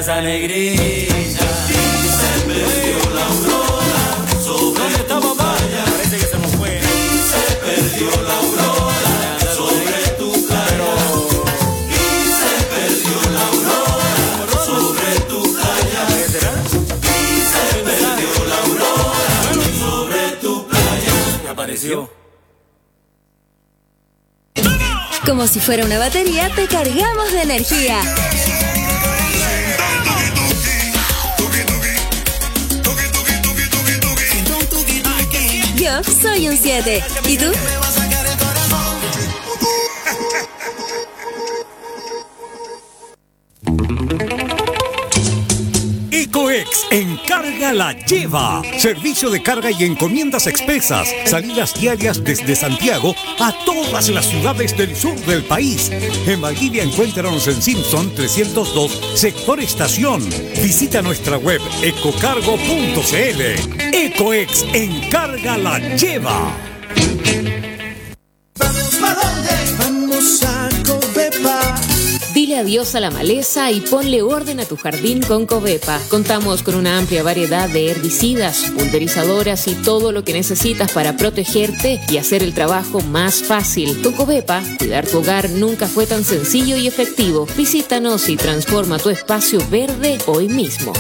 esa negrita. Y se perdió la aurora sobre tu playa. Parece que se nos fue. Y se perdió la aurora sobre tu playa. Y se perdió la aurora sobre tu playa. ¿Qué será? Y se perdió la aurora sobre tu playa. ¿Qué apareció? Como si fuera una batería, te cargamos de energía. Yo soy un 7. ¿Y tú? Ecoex Encarga la Lleva. Servicio de carga y encomiendas expresas. Salidas diarias desde Santiago a todas las ciudades del sur del país. En Valdivia encuéntranos en Simpson 302, sector estación. Visita nuestra web ecocargo.cl. Ecoex Encarga la Lleva. ¿Vamos para dónde? Vamos a Covepa. Dile adiós a la maleza y ponle orden a tu jardín con Covepa. Contamos con una amplia variedad de herbicidas, pulverizadoras y todo lo que necesitas para protegerte y hacer el trabajo más fácil. Con Covepa, cuidar tu hogar nunca fue tan sencillo y efectivo. Visítanos y transforma tu espacio verde hoy mismo.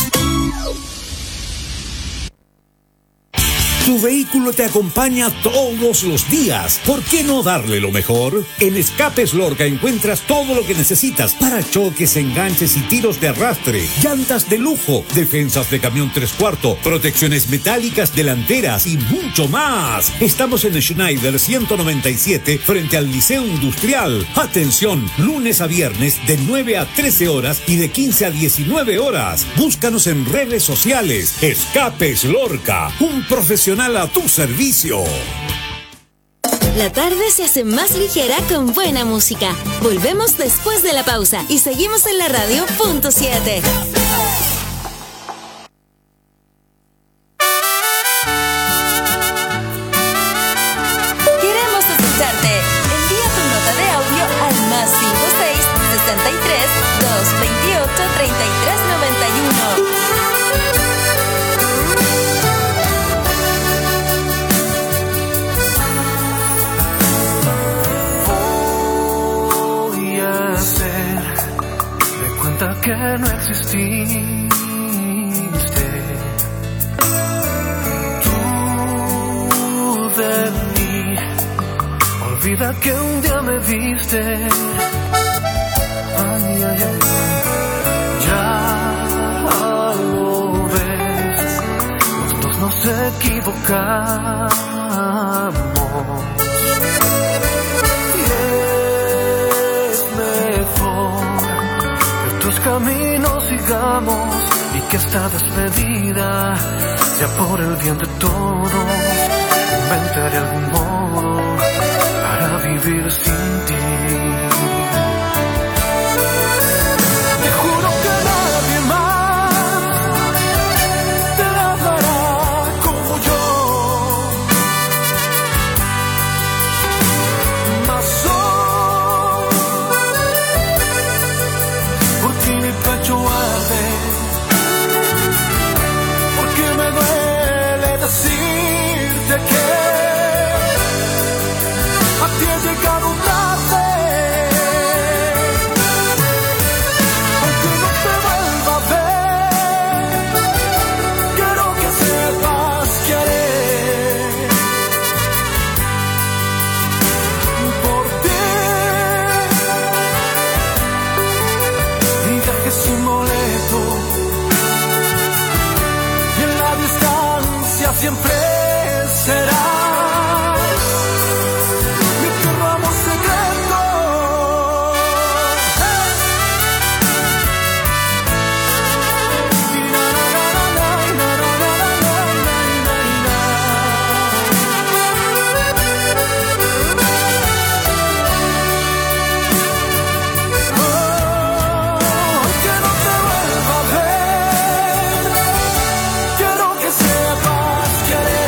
Tu vehículo te acompaña todos los días. ¿Por qué no darle lo mejor? En Escapes Lorca encuentras todo lo que necesitas para choques, enganches y tiros de arrastre, llantas de lujo, defensas de camión 3/4, protecciones metálicas delanteras y mucho más. Estamos en Schneider 197 frente al Liceo Industrial. Atención, lunes a viernes de 9 a 13 horas y de 15 a 19 horas. Búscanos en redes sociales. Escapes Lorca, un profesional a tu servicio. La tarde se hace más ligera con buena música. Volvemos después de la pausa y seguimos en la radio punto 7. Queremos escucharte. Envía tu nota de audio al +56 63 228 33 91. Que no exististe. Tú de mí, olvida que un día me viste. Ay, ay, ay. Ya lo ves, los dos nos equivocamos. Caminos sigamos y que esta despedida sea por el bien de todos. Inventaré algún modo para vivir sin ti. Te juro que nadie más te la dará como yo. Más mi pecho arde, porque me duele decirte que a ti he llegado tarde. Aunque no te vuelva a ver, quiero que sepas que haré por ti. Es un boleto y en la distancia siempre será mi querramos secreto. Quiero que sepas que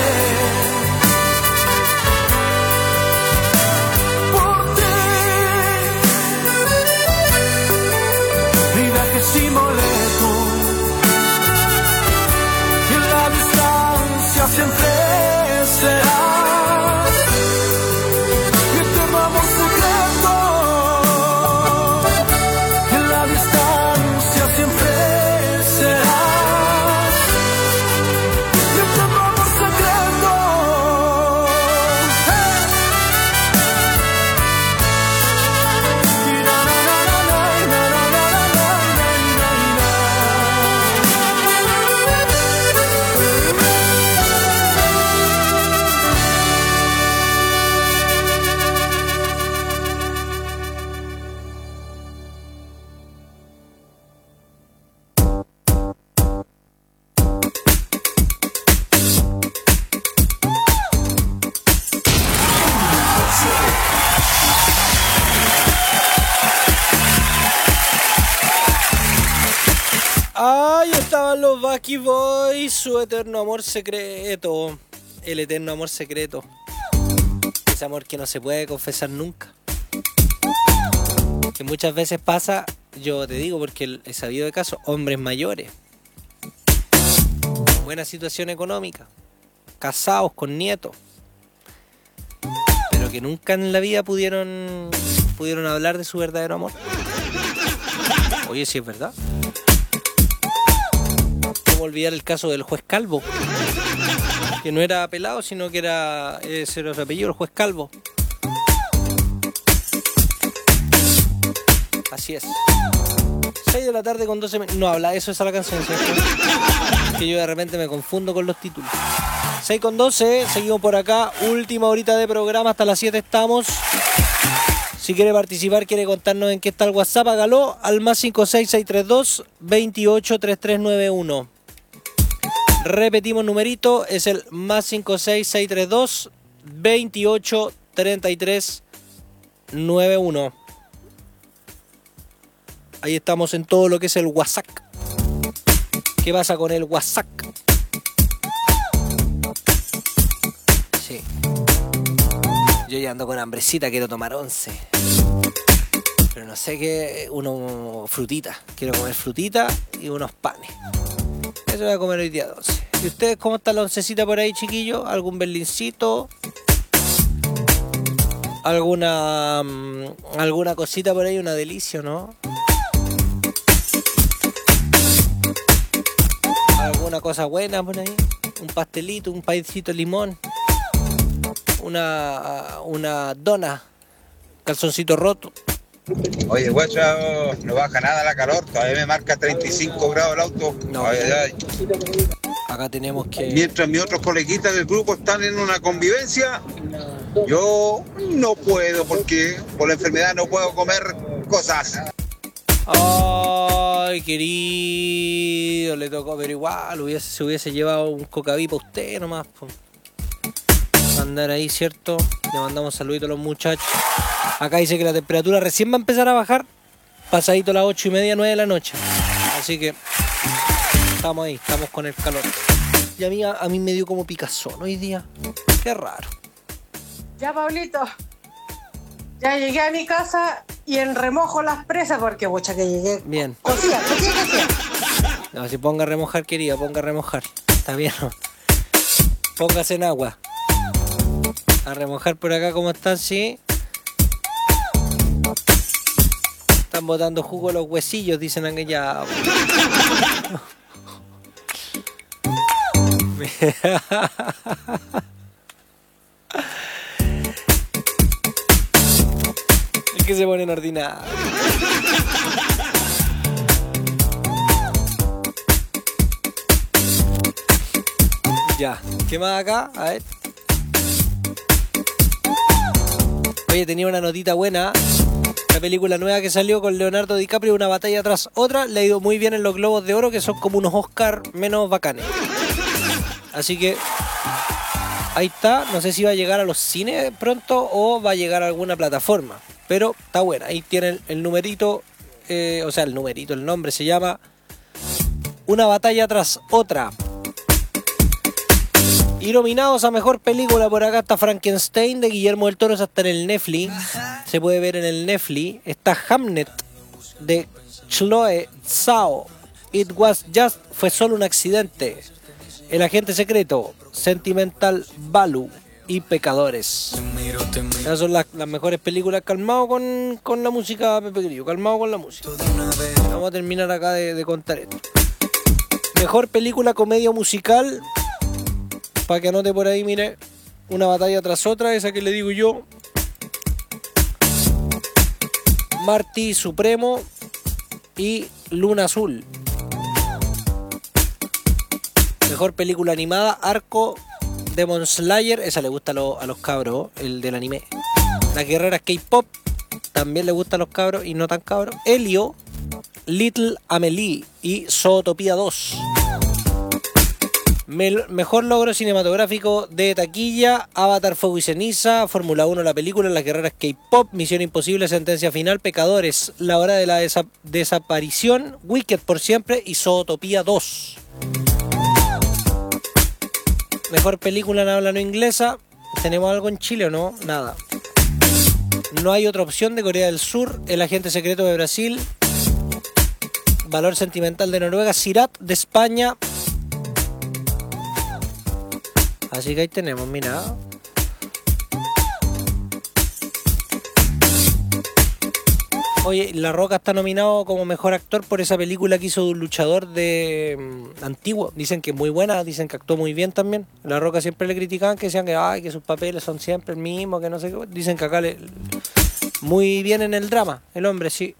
los Bucky Boys, su eterno amor secreto. El eterno amor secreto. Ese amor que no se puede confesar nunca. Que muchas veces pasa, yo te digo porque he sabido de casos, hombres mayores. Buena situación económica. Casados con nietos. Pero que nunca en la vida pudieron hablar de su verdadero amor. Oye, si es verdad. ¿Cómo olvidar el caso del juez Calvo? Que no era pelado, sino que ese era su apellido, el juez Calvo. Así es. 6 de la tarde con 12 minutos. No habla eso, esa es la canción, ¿cierto? Que yo de repente me confundo con los títulos. 6 con 12, seguimos por acá. Última horita de programa, hasta las 7 estamos. Si quiere participar, quiere contarnos en qué está el WhatsApp, hágalo al más 56632 283391. Repetimos numerito, es el más 56632 283391. Ahí estamos en todo lo que es el WhatsApp. ¿Qué pasa con el WhatsApp? Sí. Yo ya ando con hambrecita, quiero tomar 11. Pero no sé qué, frutita. Quiero comer frutita y unos panes. Eso voy a comer hoy día 12. ¿Y ustedes cómo está la oncecita por ahí, chiquillos? ¿Algún berlincito? ¿Alguna cosita por ahí? Una delicia, ¿no? ¿Alguna cosa buena por ahí? Un pastelito, un pancito de limón. Una dona. Calzoncito roto. Oye, guacho, no baja nada la calor, todavía me marca 35 grados el auto. No. Ay, ay. Acá tenemos que... Mientras mis otros coleguitas del grupo están en una convivencia, yo no puedo porque por la enfermedad no puedo comer cosas. Ay, querido, le tocó, pero igual se hubiese llevado un cocaví para usted nomás. Andar ahí, ¿cierto? Le mandamos saluditos a los muchachos. Acá dice que la temperatura recién va a empezar a bajar, pasadito las 8:30, 9 de la noche. Así que estamos ahí, estamos con el calor. Y a mí me dio como picazón hoy día. Qué raro. Ya, Pablito, ya llegué a mi casa y en remojo las presas porque, bocha, que llegué. Bien. Cocía. No, si ponga a remojar, querida, ponga a remojar. Está bien, ¿no? Póngase en agua. A remojar por acá, ¿cómo están? Sí. Están botando jugo los huesillos, dicen aquella. Es que se ponen ordinarios. Ya, ¿qué más acá? A ver. Oye, tenía una notita buena. La película nueva que salió con Leonardo DiCaprio, Una batalla tras otra, le ha ido muy bien en los Globos de Oro, que son como unos Oscar menos bacanes. Así que ahí está. No sé si va a llegar a los cines pronto o va a llegar a alguna plataforma, pero está buena. Ahí tienen el numerito, el nombre se llama Una batalla tras otra. Y nominados a mejor película por acá está Frankenstein de Guillermo del Toro, está en el Netflix. Se puede ver en el Netflix. Está Hamnet de Chloe Zhao. It was just, fue solo un accidente. El agente secreto, Sentimental Value y Pecadores. Esas son las mejores películas. Calmado con la música, Pepe Grillo. Calmado con la música. Vamos a terminar acá de contar esto. Mejor película comedia musical. Para que anote por ahí, mire, Una batalla tras otra, esa que le digo yo. Marty Supremo y Luna Azul. Mejor película animada, Arco, Demon Slayer, esa le gusta a los cabros, el del anime. Las guerreras K-pop, también le gusta a los cabros y no tan cabros. Elio, Little Amelie y Zootopia 2. Mejor logro cinematográfico de taquilla: Avatar, Fuego y Ceniza, Fórmula 1, la película, Las guerreras K-pop, Misión Imposible, Sentencia Final, Pecadores, La hora de la desaparición, Wicked por siempre y Zootopia 2. Mejor película en habla no inglesa. ¿Tenemos algo en Chile o no? Nada. No hay otra opción de Corea del Sur, El agente secreto de Brasil, Valor sentimental de Noruega, Sirat de España. Así que ahí tenemos, mira. Oye, La Roca está nominado como mejor actor por esa película que hizo de un luchador de antiguo. Dicen que es muy buena, dicen que actuó muy bien también. La Roca siempre le criticaban, que decían que, ay, que sus papeles son siempre el mismo, que no sé qué. Dicen que acá muy bien en el drama, el hombre, sí.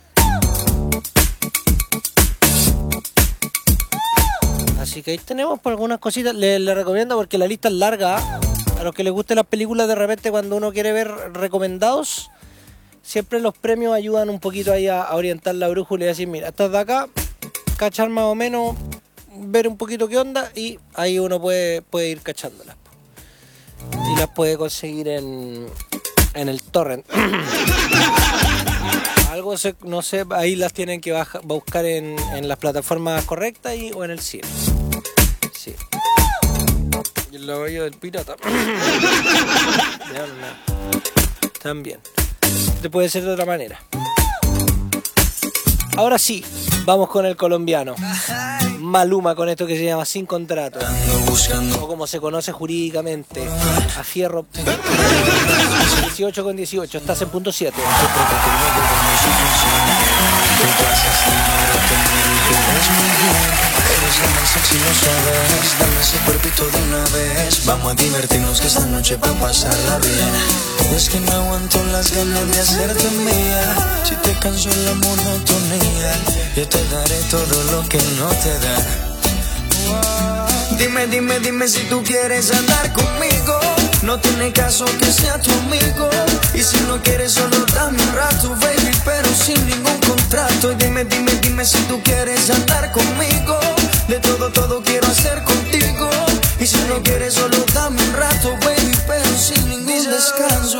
Así que ahí tenemos por algunas cositas. Les recomiendo porque la lista es larga. A los que les gusten las películas, de repente cuando uno quiere ver recomendados, siempre los premios ayudan un poquito ahí a orientar la brújula y decir, mira, estas de acá, cachar más o menos, ver un poquito qué onda, y ahí uno puede ir cachándolas. Y las puede conseguir en el torrent. Algo no sé, ahí las tienen que buscar en las plataformas correctas o en el cine. Sí. Y el logo del pirata. También. Puede ser de otra manera. Ahora sí, vamos con el colombiano Maluma, con esto que se llama Sin Contrato, o como se conoce jurídicamente, a fierro. 18:18, estás en punto 7. Si lo sabes, dame ese cuerpito de una vez. Vamos a divertirnos que esta noche va a pasarla bien. Es que no aguanto las ganas de hacerte mía. Si te canso la monotonía, yo te daré todo lo que no te da. Dime si tú quieres andar conmigo. No tiene caso que sea tu amigo. Y si no quieres solo dame un rato, baby, pero sin ningún contrato. Y dime si tú quieres andar conmigo. De todo quiero hacer contigo. Y si no quieres solo dame un rato, baby, pero sin ningún descanso.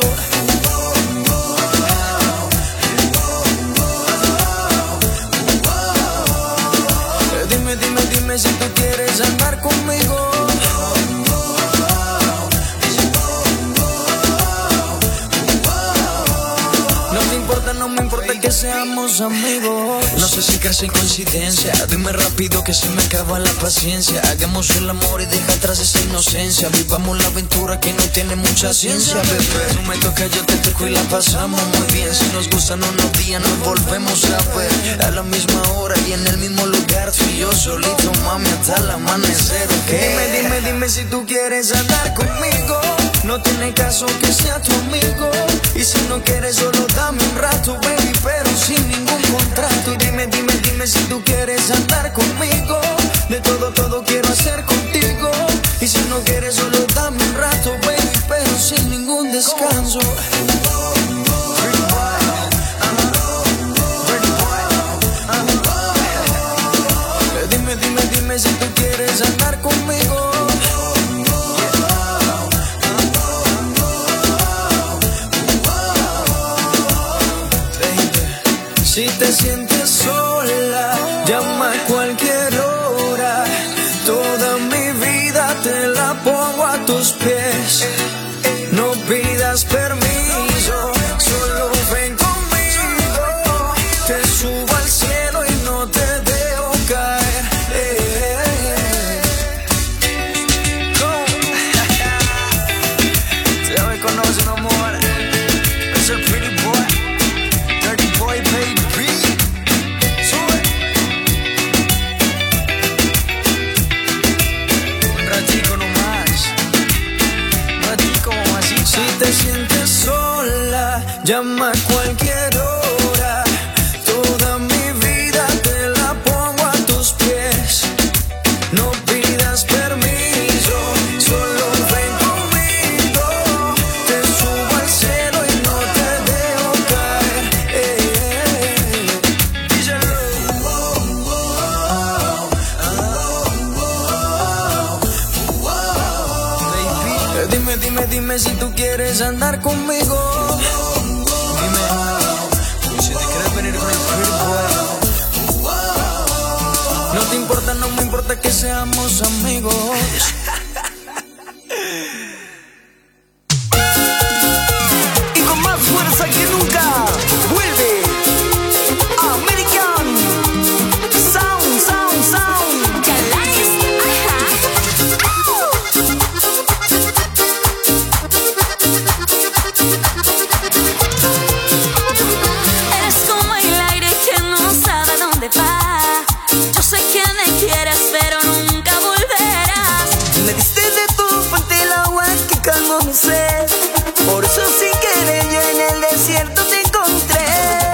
Dime si tú quieres andar conmigo. No me importa que seamos amigos. No sé si casi coincidencia. Dime rápido que se me acaba la paciencia. Hagamos el amor y deja atrás esa inocencia. Vivamos la aventura que no tiene mucha ciencia, bebé. Tú me tocas, yo te toco y la pasamos muy bien. Si nos gustan unos días nos volvemos a ver. A la misma hora y en el mismo lugar. Tú y yo solito, mami, hasta el amanecer, ¿ok? Dime si tú quieres andar conmigo. No tiene caso que sea tu amigo. Y si no quieres solo dame un rato, baby, pero sin ningún contrato. Y dime si tú quieres andar conmigo. De todo quiero hacer contigo. Y si no quieres solo dame un rato, baby, pero sin ningún descanso. Dime si tú quieres andar conmigo. Si te sientes sola, llama a cualquier hora. Toda mi vida te la pongo a tus pies. No pidas permiso, solo ven conmigo. Te subo al cielo y no te dejo caer. Ya me conoces, amor. Es el pretty boy, dirty boy, baby. Si te sientes sola, llama a cualquier hora. Toda mi vida te la pongo a tus pies. No pidas permiso, solo ven conmigo. Te subo al cielo y no te dejo caer. Díselo. Dime si tú quieres andar conmigo. Dime si te quieres venir con el pretty boy. No te importa, no me importa que seamos amigos. Y con más fuerza que nunca vuelve American Sound, Sound, Sound. Chalanes, ajá. Eres como el aire que no sabe dónde va. Yo sé que me quieres, pero nunca volverás. Me diste de tu fuente el agua que calmó mi sed. Por eso sin querer yo en el desierto te encontré.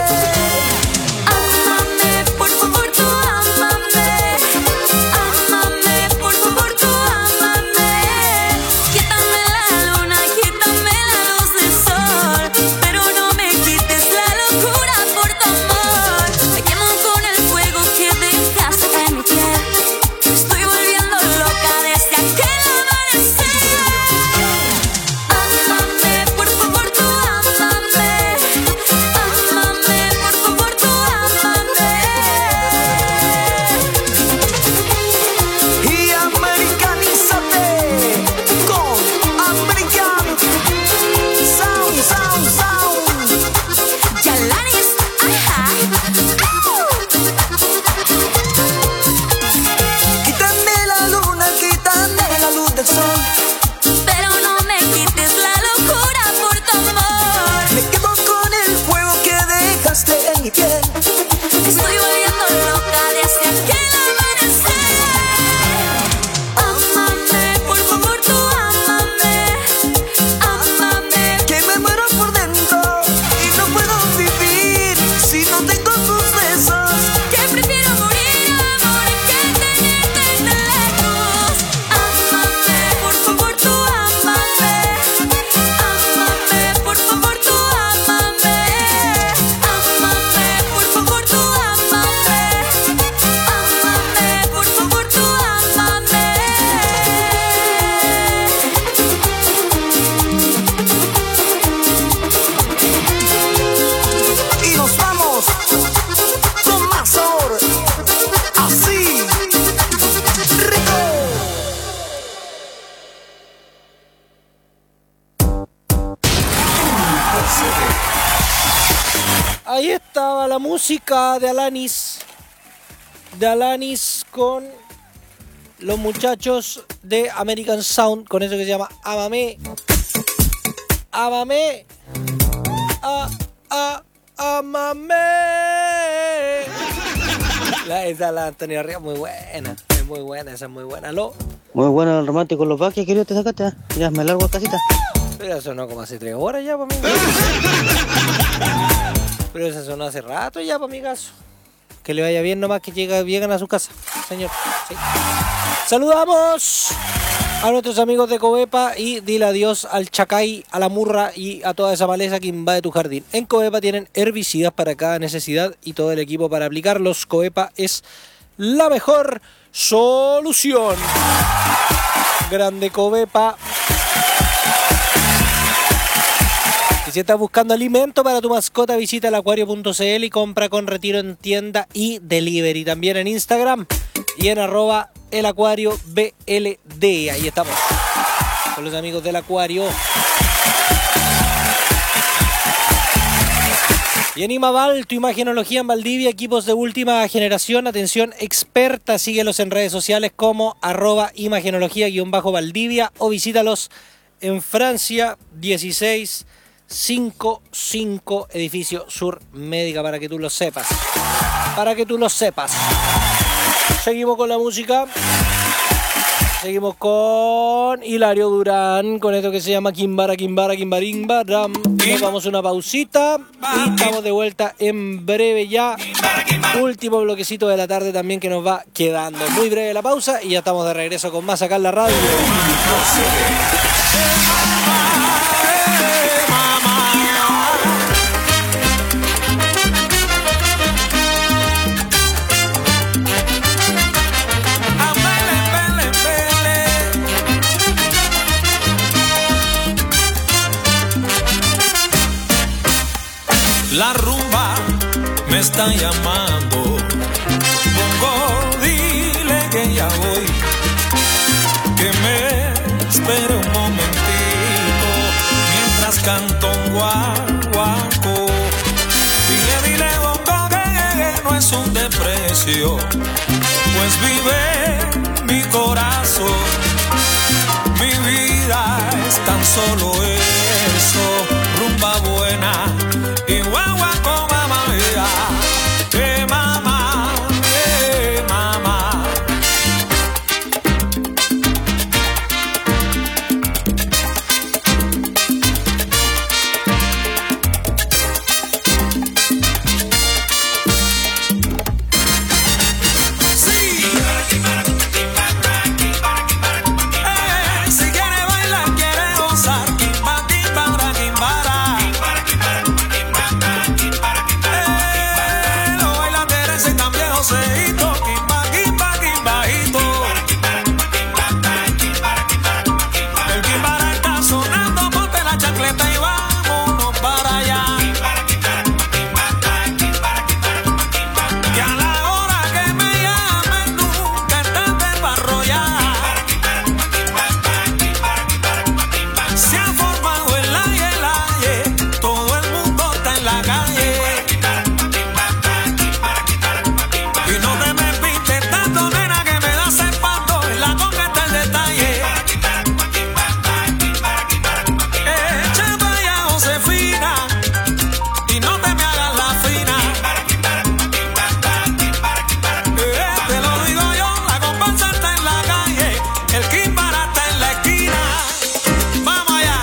Ámame, por favor, tú ámame. Ámame, por favor, tú ámame. Quítame la luna, quítame la luz del sol, pero no me quites la locura por tu amor. Me quemo con el fuego que dejaste en mi piel. Me estoy volviendo loca desde aquel amanecer. Ámame, por favor, tú ámame. Ámame, por favor, tú ámame. Y americanízate con American Sound, Sound, Sound. Chalanes, ajá. Quítame la luna, quítame la luz del sol. Pero no me quites la locura por tu amor. Me quedo con el fuego que dejaste en mi piel. Me estoy volviendo loca desde aquel amanecer. Ámame, por favor, tú ámame. Ámame, Que me muero por dentro y no puedo vivir si no tengo tus besos. que prefiero morir, amor, que tenerte tan lejos. Ámame, por favor, tú ámame. Ámame, por favor, tú ámame. Ámame, por favor, tú ámame. Ámame, por favor, tú ámame. Y nos vamos con más sabor. Así, rico. Ahí estaba la música de Alanis. De Alanis con los muchachos de American Sound, con eso que se llama Ámame. Ámame. Ámame. Esa la Antonio Ríos, muy buena. Es muy buena, esa es muy buena. Muy bueno el romántico los vaques, querido, te sacaste. Ya me largo a casita. Pero eso sonó como hace 3 horas ya, para mí. Pero eso sonó hace rato ya, para mi caso. Que le vaya bien nomás, que lleguen a su casa, señor. Sí. Saludamos a nuestros amigos de Covepa y dile adiós al chacay, a la murra y a toda esa maleza que invade tu jardín. En Covepa tienen herbicidas para cada necesidad y todo el equipo para aplicarlos. Covepa es la mejor solución. Grande Covepa. Y si estás buscando alimento para tu mascota, visita elacuario.cl y compra con retiro en tienda y delivery. También en Instagram y en @elacuarioBLD. Ahí estamos con los amigos del Acuario. Y en Imaval, tu imagenología en Valdivia, equipos de última generación, atención experta. Síguelos en redes sociales como @imagenología_Valdivia o visítalos en Francia 1655, edificio Sur Médica, para que tú lo sepas. Para que tú lo sepas. Seguimos con la música. Seguimos con Hilario Durán, con esto que se llama Kimbara, Kimbara, Kimbarimba, Ram. Nos vamos a una pausita y estamos de vuelta en breve ya. Último bloquecito de la tarde también que nos va quedando. Muy breve la pausa y ya estamos de regreso con más acá en la radio. me está llamando. Bongo, dile que ya voy, que me espere un momentito mientras canto un guaguaco. Dile, bongo, que no es un desprecio, pues vive mi corazón. Mi vida es tan solo eso, rumba buena y guaguaco, mamá mía. Mamá, mamá. Si quiere bailar, quiere gozar, kimba, kimba, bra, kimbara. Lo baila Teresa y también Joseito, kimba, kimba, kimbajito. El kimbara está sonando, ponte la chancleta y vámonos para allá. Que a la hora que me llamen nunca estés para arrollar. Se ha formado el aye, todo el mundo está en la calle. Y no te me pintes tanto, nena, que me das espanto. En la conga está el detalle. Echa pa' allá, Josefina, y no te me hagas la fina. Te lo digo yo, la comparsa está en la calle, el kimbara está en la esquina. Vamos allá.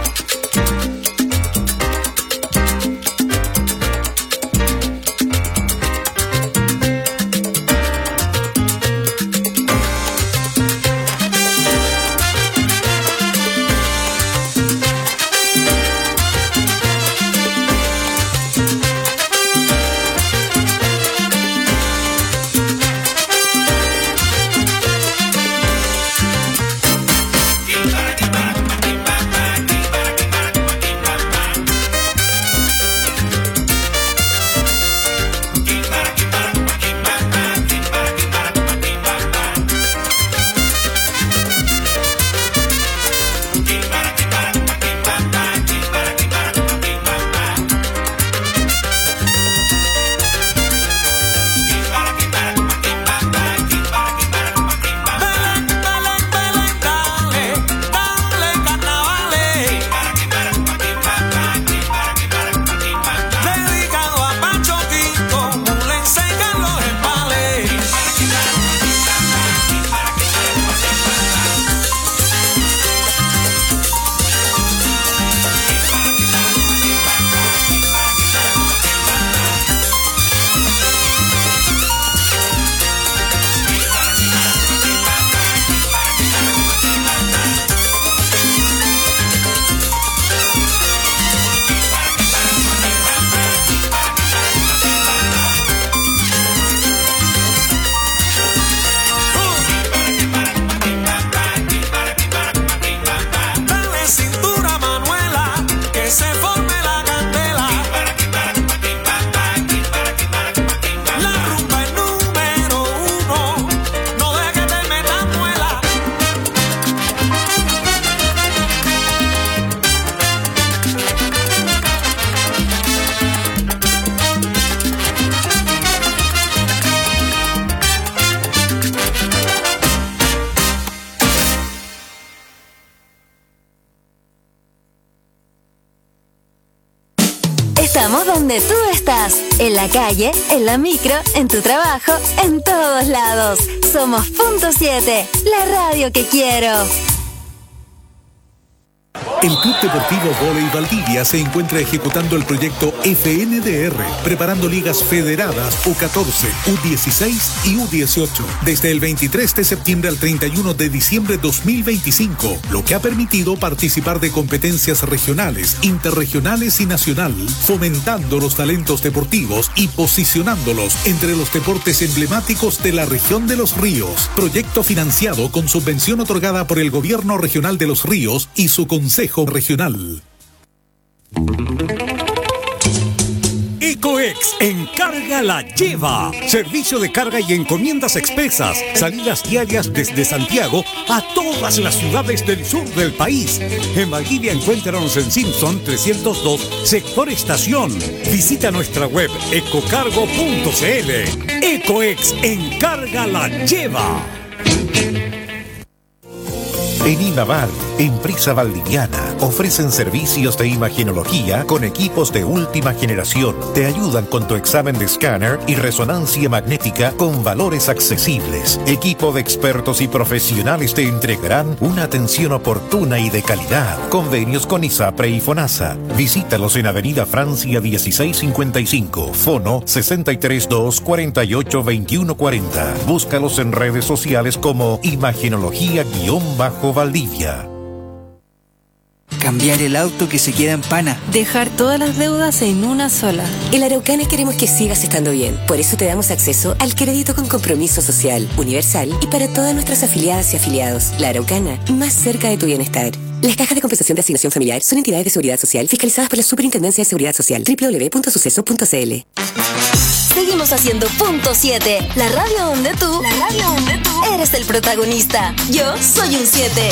Dale, carnavales. Dedicado a Pancho Quinto, le enseñan los embales. Dale cintura, Manuela, que se forme la candela. La rumba es número uno, no dejes que te metan muela. Estamos donde tú estás, en la calle, en la micro, en tu trabajo, en todos lados. Somos Punto 7, la radio que quiero. El Club Deportivo Voley Valdivia se encuentra ejecutando el proyecto FNDR, preparando ligas federadas U14, U16 y U18, desde el 23 de septiembre al 31 de diciembre 2025, lo que ha permitido participar de competencias regionales, interregionales y nacional, fomentando los talentos deportivos y posicionándolos entre los deportes emblemáticos de la región de Los Ríos. Proyecto financiado con subvención otorgada por el Gobierno Regional de Los Ríos y su Consejo Regional. Ecoex, encarga la lleva. Servicio de carga y encomiendas expresas. Salidas diarias desde Santiago a todas las ciudades del sur del país. En Valdivia encuéntranos en Simpson 302, sector estación. Visita nuestra web ecocargo.cl. Ecoex, encarga la lleva. En Imaval, empresa valdiviana, ofrecen servicios de imagenología con equipos de última generación. Te ayudan con tu examen de escáner y resonancia magnética con valores accesibles. Equipo de expertos y profesionales te entregarán una atención oportuna y de calidad. Convenios con ISAPRE y FONASA. Visítalos en Avenida Francia 1655, Fono 632 48 21 40. Búscalos en redes sociales como Imagenología_Valdivia. Cambiar el auto que se queda en pana. Dejar todas las deudas en una sola. En La Araucana queremos que sigas estando bien. Por eso te damos acceso al crédito con compromiso social, universal y para todas nuestras afiliadas y afiliados. La Araucana, más cerca de tu bienestar. Las cajas de compensación de asignación familiar son entidades de seguridad social fiscalizadas por la Superintendencia de Seguridad Social. www.suceso.cl. Seguimos haciendo Punto 7, la radio donde tú eres el protagonista. Yo soy un 7.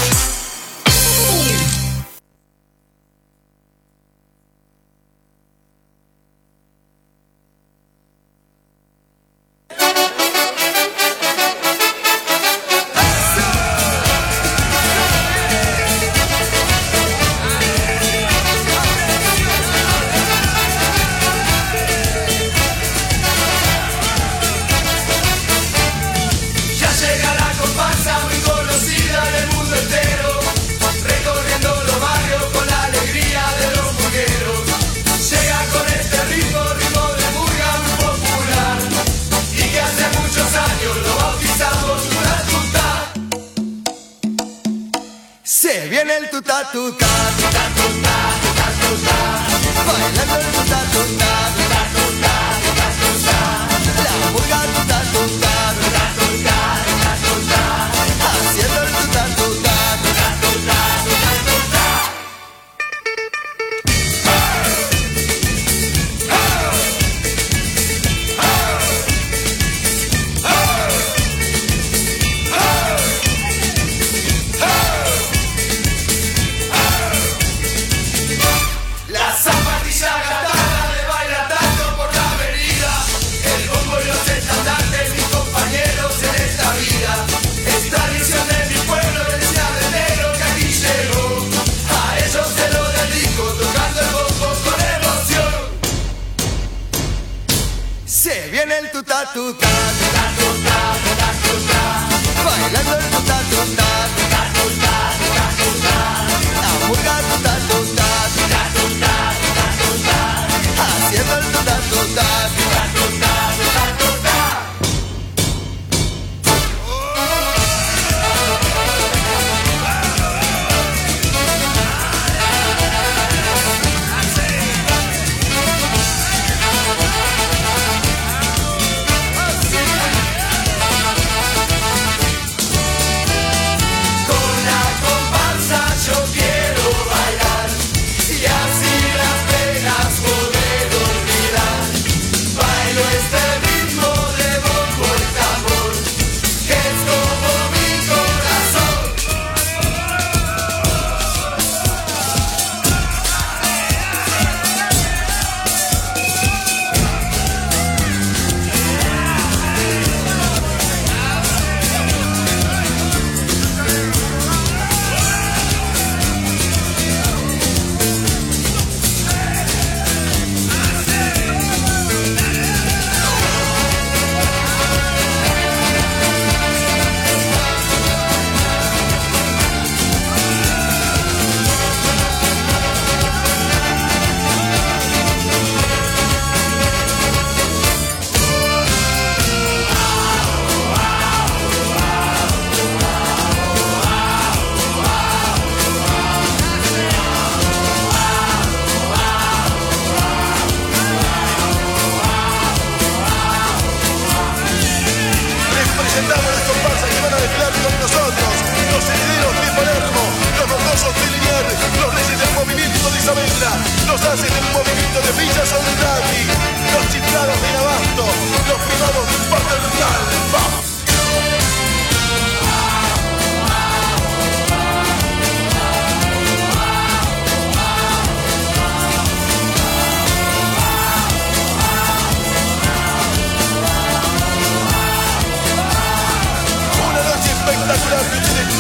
Se viene el tuta tuta, tuta tuta, tuta tuta, bailando el tuta tuta, tuta tuta, tuta tuta, la murga tuta tuta, tuta tuta, tuta tuta, haciendo el tuta tuta, tuta tuta, tuta tuta. Se viene el tuta tuta, tuta tuta, tuta tuta, bailando el tuta tuta, tuta tuta, tuta tuta, la murga tuta tuta, tuta tuta, tuta tuta, haciendo el tuta tuta, tuta tuta, tuta tuta.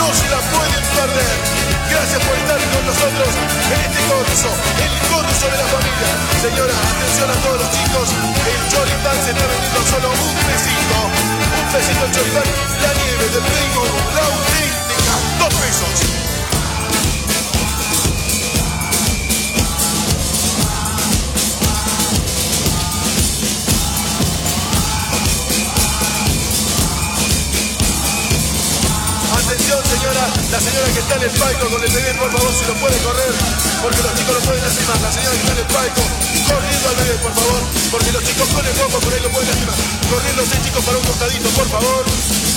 no se la pueden perder. Gracias por estar con nosotros en este corso, el corso de la familia. Señora, atención a todos los chicos, el choripán se está vendiendo a solo un pesito el choripán, la nieve del Playmobil, la auténtica, 2 pesos. Atención señora, la señora que está en el palco con el bebé, por favor, si lo puede correr, porque los chicos no pueden lastimar. La señora que está en el palco, corriendo al bebé, por favor, porque los chicos con el bombo por ahí lo pueden lastimar. Corriendo 6 chicos para un costadito, por favor.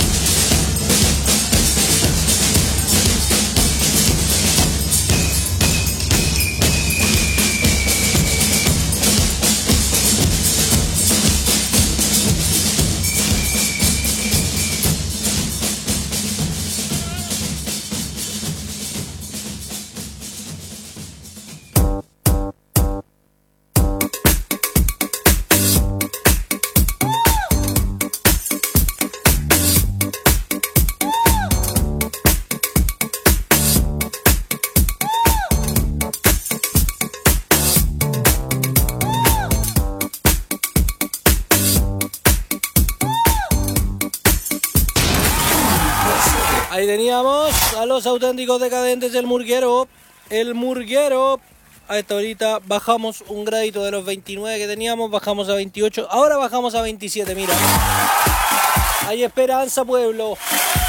Ahí teníamos a los auténticos decadentes del Murguero. El Murguero. A esta horita bajamos un gradito de los 29 que teníamos, bajamos a 28. Ahora bajamos a 27, mira. Hay esperanza, pueblo.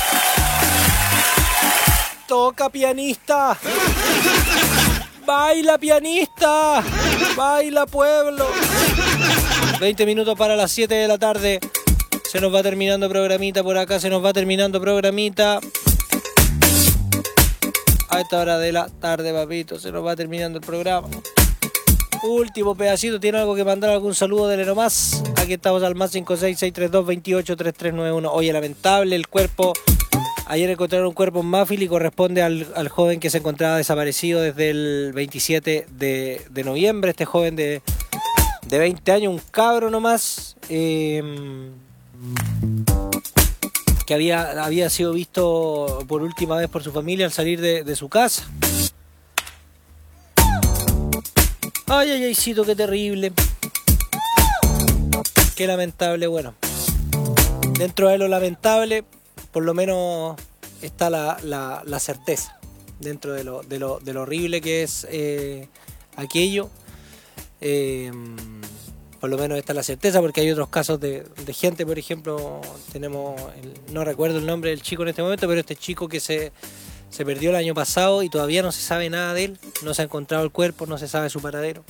Toca, pianista. Baila, pianista. Baila, pueblo. 20 minutos para las 7 de la tarde. Se nos va terminando programita por acá, se nos va terminando programita. A esta hora de la tarde, papito, se nos va terminando el programa. Último pedacito, ¿tiene algo que mandar? ¿Algún saludo? Dele nomás. Aquí estamos al más 56632283391. Oye, lamentable el cuerpo. Ayer encontraron un cuerpo en Mafil y corresponde al joven que se encontraba desaparecido desde el 27 de noviembre. Este joven de 20 años, un cabro nomás. Que había sido visto por última vez por su familia al salir de su casa. Ay, ay, aycito, qué terrible. Qué lamentable. Bueno, dentro de lo lamentable, por lo menos está la certeza. Dentro de lo horrible que es aquello. Por lo menos está la certeza, porque hay otros casos de gente, por ejemplo, tenemos, no recuerdo el nombre del chico en este momento, pero este chico que se perdió el año pasado y todavía no se sabe nada de él, no se ha encontrado el cuerpo, no se sabe su paradero.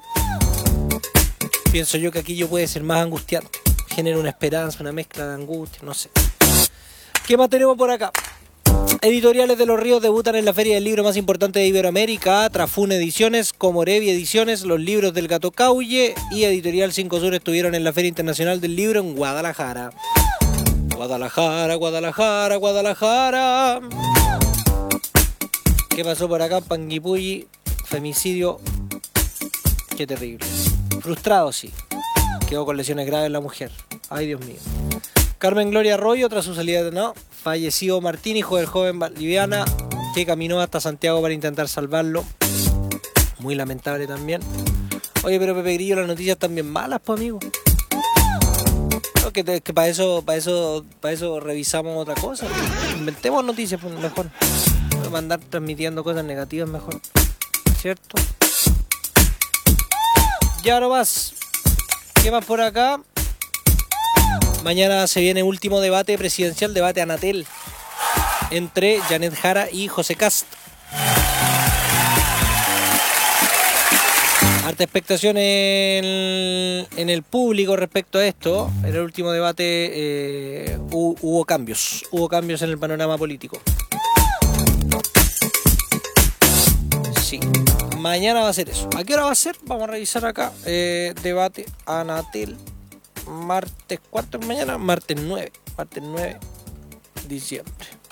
Pienso yo que aquello puede ser más angustiante, genera una esperanza, una mezcla de angustia, no sé. ¿Qué más tenemos por acá? Editoriales de Los Ríos debutan en la feria del libro más importante de Iberoamérica. Trafún Ediciones, Comorevi Ediciones, Los Libros del Gato Caulle y Editorial 5 Sur estuvieron en la Feria Internacional del Libro en Guadalajara. Guadalajara, Guadalajara, Guadalajara. ¿Qué pasó por acá? Panguipulli, femicidio. Qué terrible. Frustrado, sí. Quedó con lesiones graves la mujer. Ay, Dios mío. Carmen Gloria Arroyo, tras su salida de falleció Martín, hijo del joven Liviana, que caminó hasta Santiago para intentar salvarlo. Muy lamentable también. Oye, pero Pepe Grillo, las noticias están bien malas, pues, amigo. No, que para eso revisamos otra cosa. Inventemos noticias, pues, mejor. No andar transmitiendo cosas negativas, mejor. ¿Cierto? Ya no más. ¿Qué más por acá? Mañana se viene último debate presidencial, debate Anatel, entre Janet Jara y José Cast. Harta expectación en el público respecto a esto. En el último debate hubo cambios en el panorama político. Sí, mañana va a ser eso. ¿A qué hora va a ser? Vamos a revisar acá. Debate Anatel. Martes, ¿cuánto es mañana? Martes 9 de diciembre.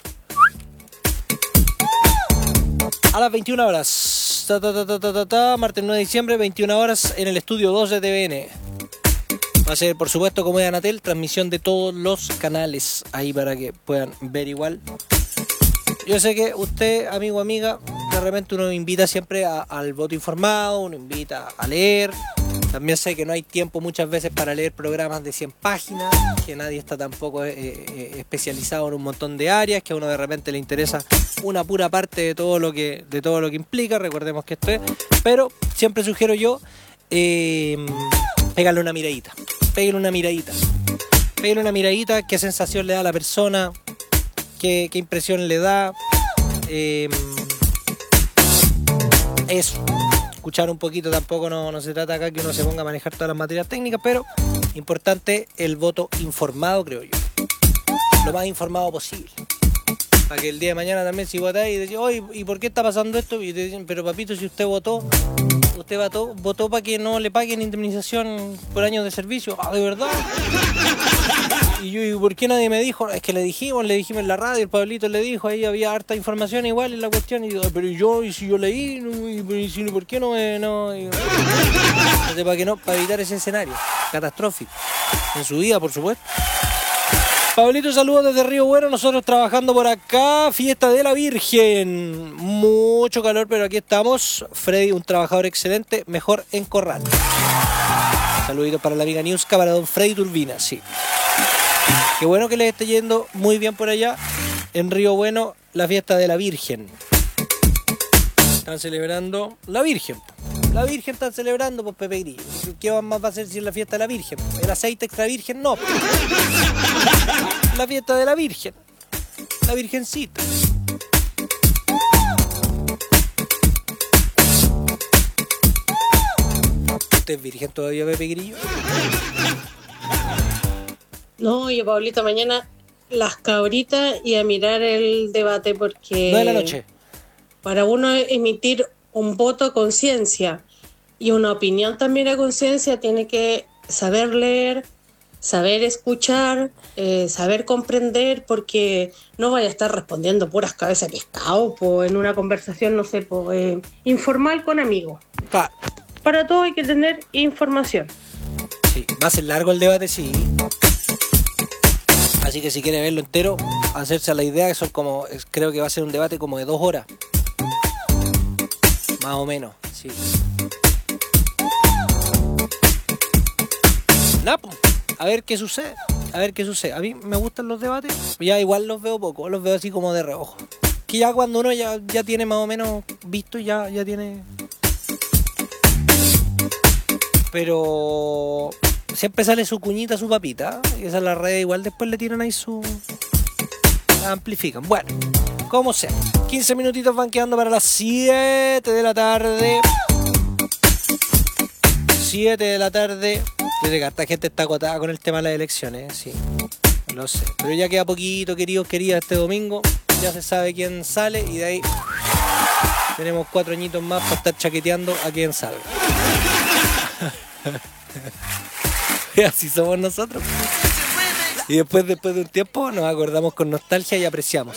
A las 21 horas. Martes 9 de diciembre, 21 horas en el estudio 2 de TVN. Va a ser, por supuesto, como es Anatel, transmisión de todos los canales ahí para que puedan ver igual Yo sé que usted, amigo, amiga, de repente uno invita siempre al voto informado, uno invita a leer. También sé que no hay tiempo muchas veces para leer programas de 100 páginas, que nadie está tampoco especializado en un montón de áreas, que a uno de repente le interesa una pura parte de todo lo que implica. Recordemos que esto es, pero siempre sugiero yo pegarle una miradita, qué sensación le da a la persona, qué impresión le da, eso. Escuchar un poquito, tampoco no se trata acá que uno se ponga a manejar todas las materias técnicas, pero importante el voto informado, creo yo. Lo más informado posible. Para que el día de mañana también si votáis y decís, oye, ¿y por qué está pasando esto? Y te dicen, pero papito, si usted votó para que no le paguen indemnización por años de servicio. Ah, ¿de verdad? Y yo, ¿y por qué nadie me dijo? Es que le dijimos en la radio, el Pablito le dijo, ahí había harta información igual en la cuestión. Y digo, pero y si yo leí, ¿por qué no? Para evitar ese escenario catastrófico en su vida, por supuesto. Pablito, saludos desde Río Bueno, nosotros trabajando por acá, fiesta de la Virgen, mucho calor, pero aquí estamos. Freddy, un trabajador excelente, mejor en Corral. Saluditos para la amiga Niuska, para don Freddy Turbina, sí. Qué bueno que les esté yendo muy bien por allá, en Río Bueno, la fiesta de la Virgen. Están celebrando la Virgen. La Virgen están celebrando, pues, Pepe Grillo. ¿Qué más va a hacer si es la fiesta de la Virgen? ¿El aceite extra virgen? No. La fiesta de la Virgen. La Virgencita. ¿Usted es virgen todavía, Pepe Grillo? No, yo, Pablito, mañana las cabritas y a mirar el debate porque... 9 de la noche. Para uno emitir un voto a conciencia y una opinión también a conciencia, tiene que saber leer, saber escuchar, saber comprender, porque no vaya a estar respondiendo puras cabezas de pescado en una conversación, no sé, informal con amigos. Claro. Para todo hay que tener información. Sí, va a ser largo el debate, sí. Así que si quiere verlo entero, hacerse a la idea que son como, creo que va a ser un debate como de 2 horas. Más o menos, sí. Nada, a ver qué sucede. A mí me gustan los debates, ya igual los veo poco, los veo así como de reojo. Que ya cuando uno ya tiene más o menos visto, ya tiene... Pero siempre sale su cuñita, su papita, y esa es la red, igual después le tiran ahí la amplifican. Bueno, como sea, 15 minutitos van quedando para las 7 de la tarde. 7 de la tarde. Yo sé que esta gente está agotada con el tema de las elecciones, sí, lo sé. Pero ya queda poquito, queridos, queridas, este domingo. Ya se sabe quién sale y de ahí tenemos 4 añitos más para estar chaqueteando a quién salga. Y así somos nosotros. Y después de un tiempo nos acordamos con nostalgia y apreciamos.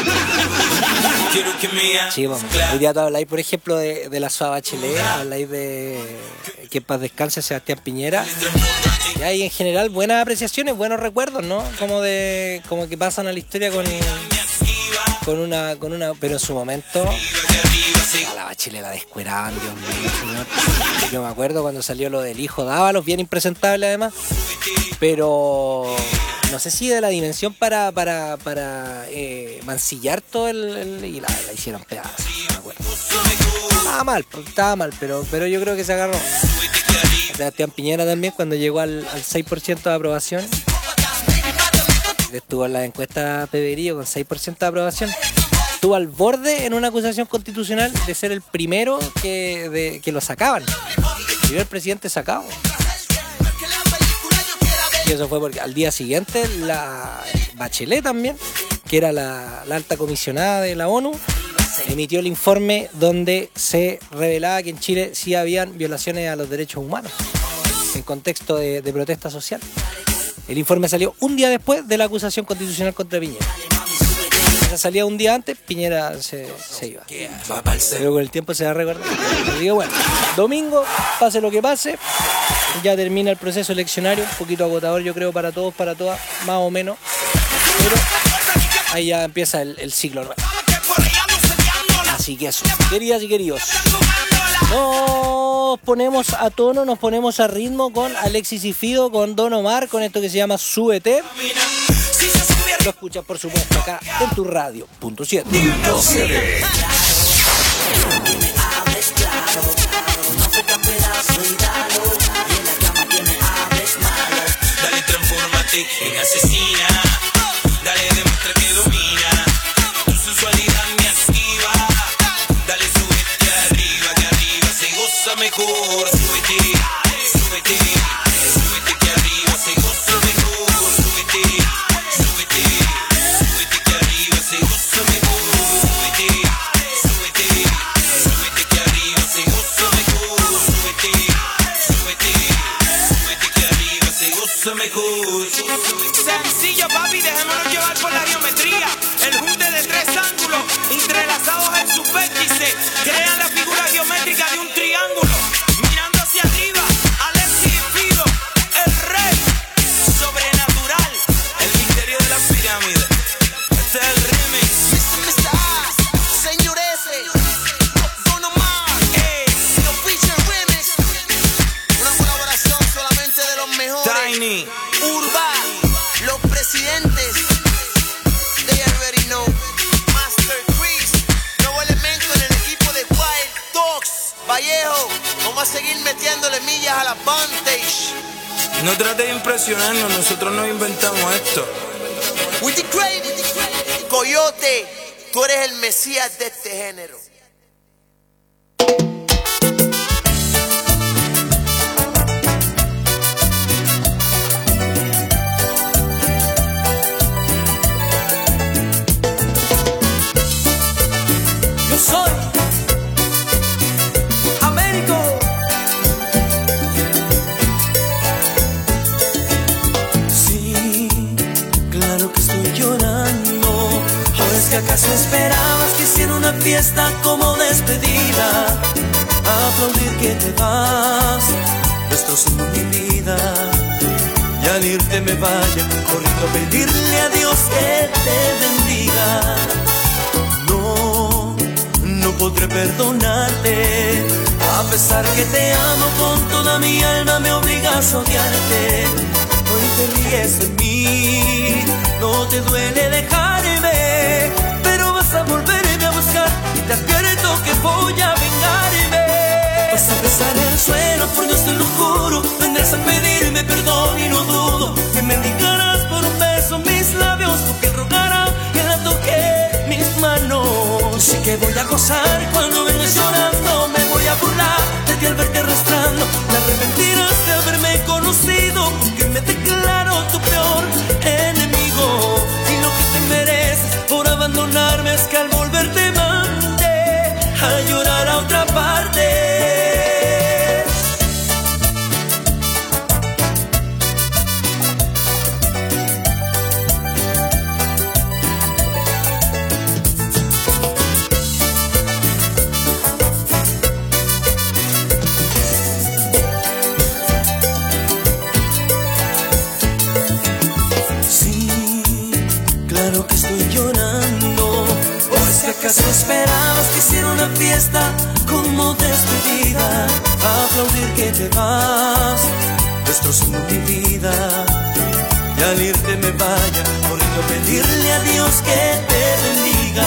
Sí, vamos. Hoy día tú habláis, por ejemplo, de la Suá Bachelet, habláis de que en paz descanse Sebastián Piñera. Y hay en general buenas apreciaciones, buenos recuerdos, ¿no? Como que pasan a la historia con una, pero en su momento a la Bachelet la descueraban, Dios mío, señor. Yo me acuerdo cuando salió lo del hijo de Ábalos, bien impresentable además, pero no sé si de la dimensión para mancillar todo y la hicieron pedazos, no me acuerdo. Estaba mal, pero yo creo que se agarró. Sebastián Piñera también, cuando llegó al 6% de aprobación, estuvo en la encuesta Peverío con 6% de aprobación, estuvo al borde en una acusación constitucional de ser el primero que lo sacaban, el primer presidente sacado. Y eso fue porque al día siguiente la Bachelet también, que era la alta comisionada de la ONU, emitió el informe donde se revelaba que en Chile sí habían violaciones a los derechos humanos en contexto de protesta social. El informe salió un día después de la acusación constitucional contra Piñera. Esa salía un día antes, Piñera se iba. Pero con el tiempo se va a recordar. Así que bueno, domingo, pase lo que pase, ya termina el proceso eleccionario, un poquito agotador yo creo para todos, para todas, más o menos. Pero ahí ya empieza el ciclo nuevo. Así que eso, queridas y queridos, nos ponemos a tono, nos ponemos a ritmo con Alexis y Fido, con Don Omar, con esto que se llama Súbete. Lo escuchas, por supuesto, acá en tu radio, punto 7. Dale, transfórmate en asesina. Dale, demuestra que domina. Tu sensualidad me activa. Dale, súbete arriba, que arriba se goza mejor. Súbete, súbete, súbete que arriba se goza mejor. Súbete, súbete, súbete que arriba se goza mejor. Súbete, súbete, súbete que arriba se goza mejor. Súbete, súbete, súbete que arriba se goza mejor. Sencillo, papi, dejémonos llevar por la geometría. El junte de tres ángulos entrelazados en sus vértices crean la figura geométrica de un triángulo. Mirando hacia arriba, Alexis y Fido, el rey sobrenatural, el misterio de la pirámide. Este es el remix. Señores, Don Omar, los Feature Remix, una colaboración solamente de los mejores. Tiny, Urba, los presidentes, they already know. Master Chris, nuevo elemento en el equipo de Wild Dogs. Vallejo, vamos a seguir metiéndole millas a la Vantage. no trate de impresionarnos, nosotros no inventamos esto. With the great Coyote, tú eres el mesías de este género. Yo soy Américo. Sí, claro que estoy llorando. ¿O es que acaso esperabas que hiciera una fiesta como despedida? Aplaudir que te vas, destrozando mi vida. Y al irte me vaya corriendo a pedirle a Dios que te bendiga. No podré perdonarte, a pesar que te amo con toda mi alma, me obligas a odiarte. Hoy te ríes de mí, no te duele dejarme, pero vas a volverme a buscar y te advierto que voy a vengarme. Vas a besar el suelo, por Dios te lo juro, vendrás a pedirme perdón y no dudo que me indicarás por un beso mis labios, tu piel rogará que la toque mis manos. Sí que voy a gozar cuando vengas llorando, me voy a burlar de ti al verte arrastrando. Te arrepentirás de haberme conocido, porque me declaro tu peor enemigo. Y lo que te mereces por abandonarme es que al volver te mande a llorar a otra parte. Claro que estoy llorando. ¿O es que acaso esperabas que hiciera una fiesta como despedida? Aplaudir que te vas, destrozando mi vida. Y al irte me vaya corriendo a pedirle a Dios que te bendiga.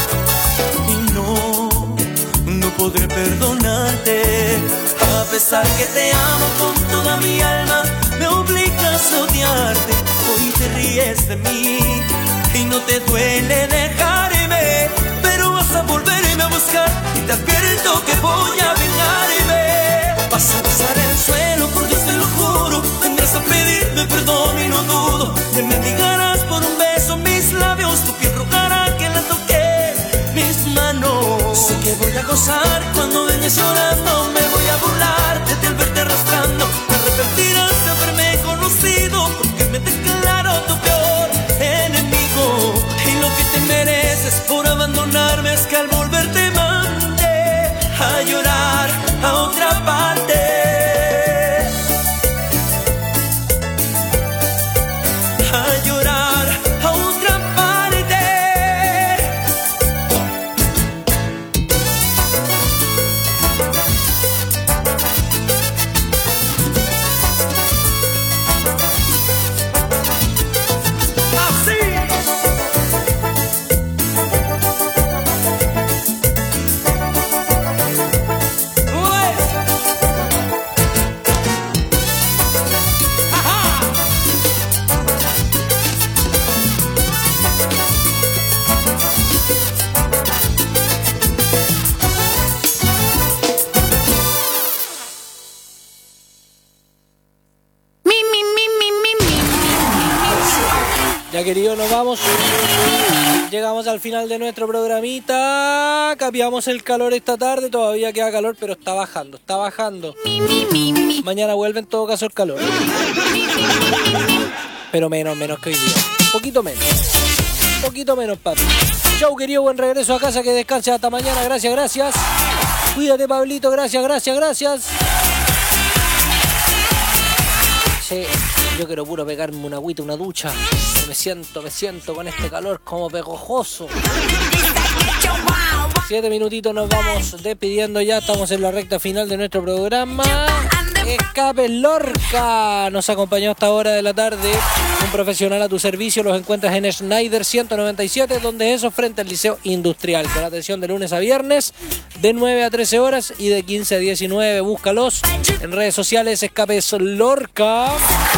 Y no podré perdonarte, a pesar que te amo con toda mi alma, me obligas a odiarte. Hoy te ríes de mí y no te duele dejarme, pero vas a volverme a buscar y te advierto que voy a vengarme. Vas a besar el suelo, por Dios te lo juro, vendrás a pedirme perdón y no dudo que me mendigarás por un beso mis labios, tu piel rogará que la toque mis manos. Sé que voy a gozar cuando vengas llorando, me voy a burlar de ti al verte arrastrando. Te arrepentirás de haberme conocido, porque me declaro tu peor enemigo. Y lo que te mereces por abandonarme es que al volver te mande a llorar a otra parte. A llorar a otra parte. Ya querido, nos vamos. Llegamos al final de nuestro programita. Cambiamos el calor esta tarde. Todavía queda calor, pero está bajando. Está bajando. Mañana vuelve en todo caso el calor. Pero menos que hoy día. Poquito menos, papi. Chau, querido, buen regreso a casa. Que descanse hasta mañana. Gracias. Cuídate, Pablito. Gracias. Sí, yo quiero puro pegarme una agüita, una ducha. Me siento con este calor como pegojoso. 7 minutitos nos vamos despidiendo ya. Estamos en la recta final de nuestro programa. Escape Lorca nos acompañó hasta hora de la tarde. Un profesional a tu servicio. Los encuentras en Schneider 197, donde eso frente al Liceo Industrial. Con atención de lunes a viernes, de 9 a 13 horas y de 15 a 19. Búscalos en redes sociales. Escapes Lorca.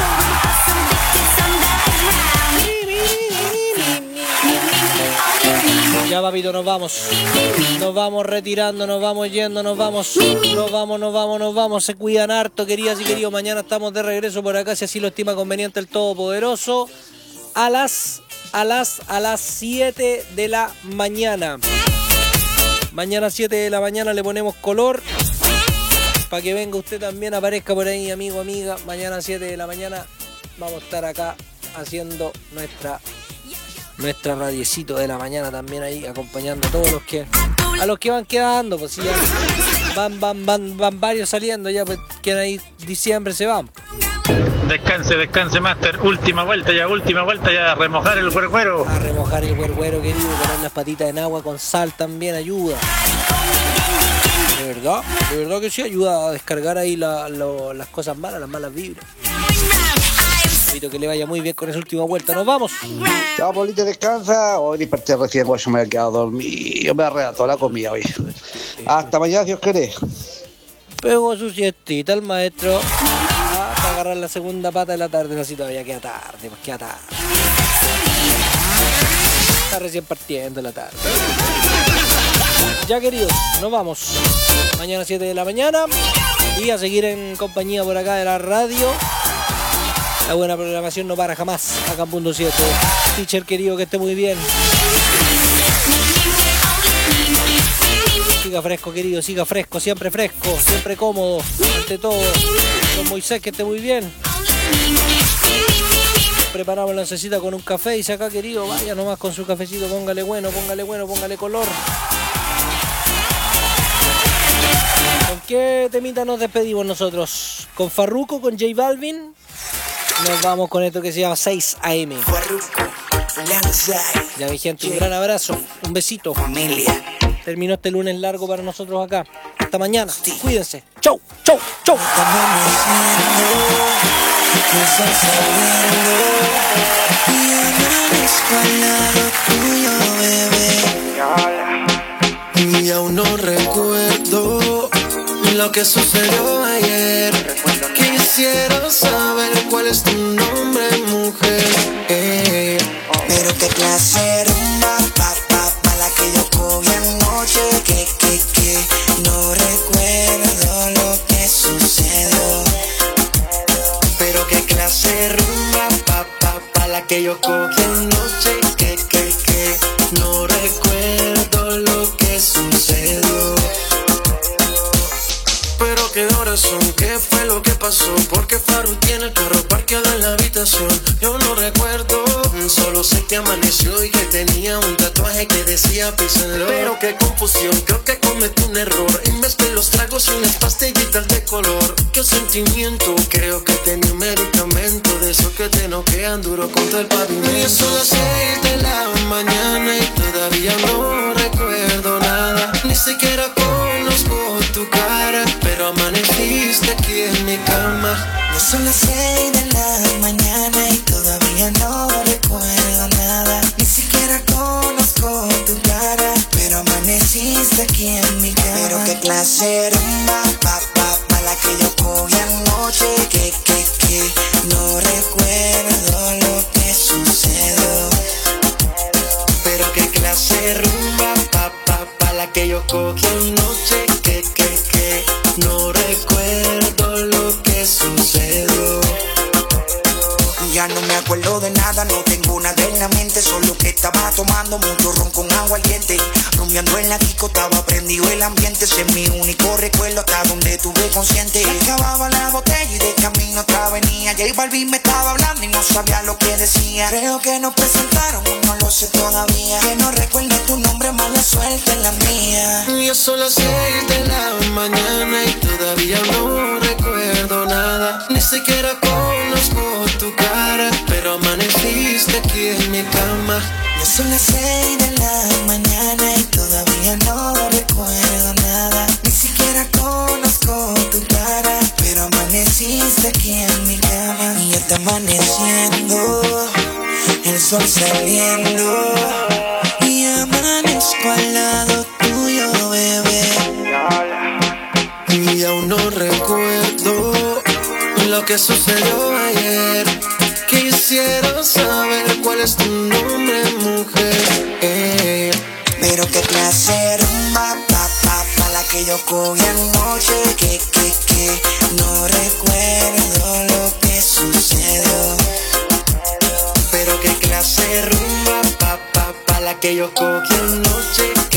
Ya, papito, nos vamos. Nos vamos retirando, nos vamos yendo, nos vamos. Se cuidan harto, queridas y queridos. Mañana estamos de regreso por acá, si así lo estima conveniente el Todopoderoso. A las 7 de la mañana. Mañana 7 de la mañana le ponemos color. Para que venga usted también, aparezca por ahí, amigo, amiga. Mañana 7 de la mañana vamos a estar acá haciendo nuestra radiecito de la mañana también ahí, acompañando a todos a los que van quedando, pues si ya van varios saliendo, ya pues quedan ahí, diciembre se van. Descanse, Master, última vuelta ya, a remojar el huerguero. A remojar el huerguero, querido, poner las patitas en agua con sal también ayuda. De verdad que sí, ayuda a descargar ahí las cosas malas, las malas vibras. Espero que le vaya muy bien con esa última vuelta. Nos vamos. Chao, Polito, descansa. Hoy desperté recién, yo me he quedado dormido. Me arregla toda la comida hoy. Hasta mañana, si os querés. Pegó su siestita el maestro. Para agarrar la segunda pata de la tarde. Así todavía queda tarde, pues queda tarde. Está recién partiendo la tarde. Ya, queridos, nos vamos. Mañana 7 de la mañana. Y a seguir en compañía por acá de la radio. La buena programación no para jamás. Acá en Punto 7. Teacher querido, que esté muy bien. Siga fresco, querido, siga fresco, siempre cómodo, ante todo. Don Moisés, que esté muy bien. Preparamos la oncecita con un café y acá, querido, vaya nomás con su cafecito, póngale bueno, póngale color. ¿Con qué temita nos despedimos nosotros? ¿Con Farruko, con J Balvin? Nos vamos con esto que se llama 6 AM. Ya, mi gente, un gran abrazo, un besito. Familia. Terminó este lunes largo para nosotros acá. Hasta mañana. Cuídense. Chau. Y aún no recuerdo lo que sucedió ayer. Quisiera saber cuál es tu nombre, mujer. Pero qué clase rumba, pa la que yo cogí anoche. Que no recuerdo lo que sucedió. Pero qué clase rumba, pa la que yo cogí anoche. Que no recuerdo lo que sucedió. Pero qué horas son, qué fue lo que pasó. Porque Faru tiene el carro parqueado en la habitación. Yo no recuerdo, solo sé que amaneció y que tenía un tatuaje que decía Peace and Love. Pero qué confusión, creo que cometí un error y mezclé los tragos y las pastillitas de color. Qué sentimiento, creo que tenía un medicamento de esos que te noquean duro contra el pavimento. Son las 6 de la mañana y todavía no recuerdo nada. Ni siquiera conozco tu cara, pero amaneciste aquí en mi cama. Ya son las 6 de la mañana y todavía no recuerdo nada. Ni siquiera conozco tu cara, pero amaneciste aquí en mi cama. Pero qué clase rumba, pa la que yo cogí anoche. Que no recuerdo lo que sucedió. Pero qué clase rumba, pa la que yo cogí anoche. Que no recuerdo lo que sucedió. Ya no me acuerdo de nada, no tengo luna de la mente, solo que estaba tomando mucho ron con agua ardiente. Rumbeando en la disco, estaba prendido el ambiente. Ese es mi único recuerdo hasta donde tuve consciente. Acababa la botella y de camino otra venía. J Balvin me estaba hablando y no sabía lo que decía. Creo que nos presentaron, no lo sé todavía. Que no recuerdo tu nombre, mala suerte en la mía. Ya son las 6 de la mañana y todavía no recuerdo nada. Ni siquiera conozco tu cara, pero amaneciste aquí en mi cama. Ya son las 6 de la mañana y todavía no recuerdo nada. Ni siquiera conozco tu cara, pero amaneciste aquí en mi cama. Y ya está amaneciendo, el sol saliendo, y amanezco al lado tuyo, bebé. Y aún no recuerdo lo que sucedió ayer. Quisiera saber cuál es tu nombre, mujer. Pero qué clase rumba, pa, la que yo cogí anoche. Que no recuerdo lo que sucedió. Pero qué clase rumba, pa, la que yo cogí anoche.